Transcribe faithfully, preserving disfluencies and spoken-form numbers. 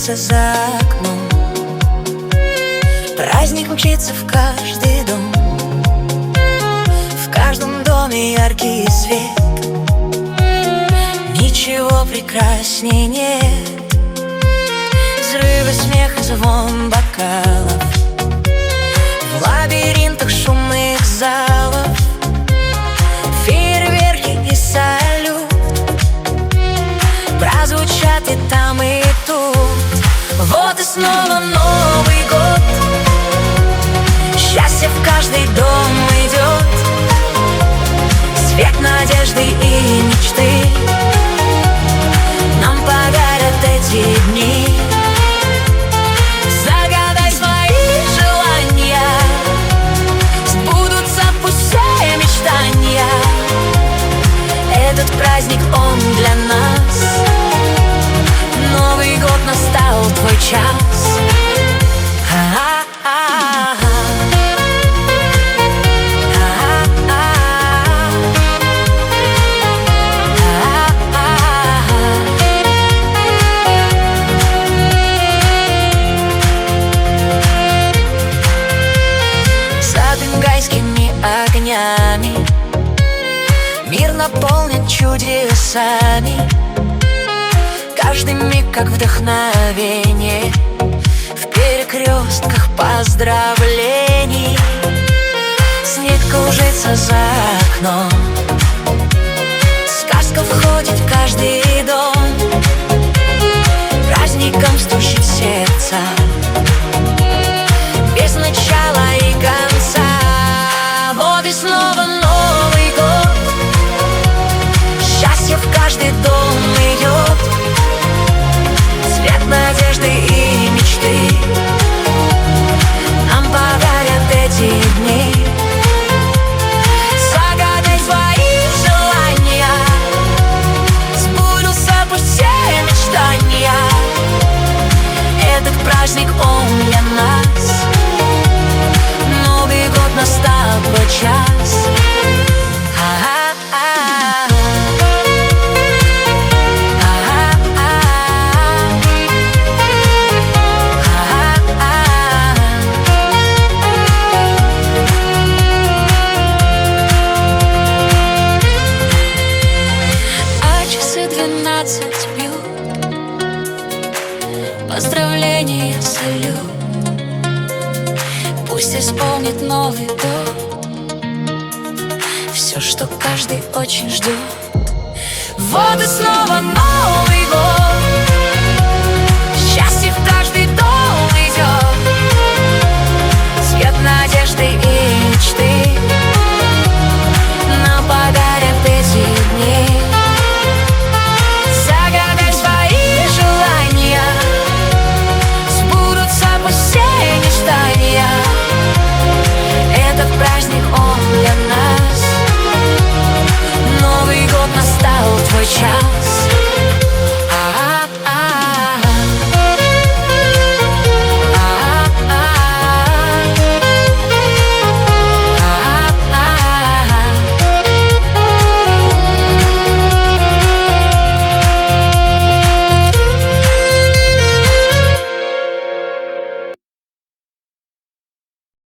струится за окном. Праздник мчится в каждый дом, в каждом доме яркий свет. Ничего прекрасней нет. Взрывы смеха, звон бокалов в лабиринтах шумных залов, фейерверки и салют прозвучат и там, и тут. Вот и снова Новый год, счастье в каждый дом идет, свет надежды и мечты нам подарят эти дни. Загадай свои желания, сбудутся пусть все мечтания. Этот праздник, он для нас. Новый год настал, твой час. Огнями мир наполнен чудесами. Каждый миг как вдохновение, в перекрестках поздравлений. Снег кружится за окном, сказка входит в каждый дом. Праздником стучит сердце без начала и конца. И снова Новый год, счастье в каждый дом идет, свет надежды и мечты нам подарят эти дни. Загадай свои желания, сбудутся пусть все мечтания. Этот праздник, он для нас. Новый год настал, твой час. А часы двенадцать бьют, поздравления, салют. Пусть исполнит Новый год все, что каждый очень ждет. Вот и снова Новый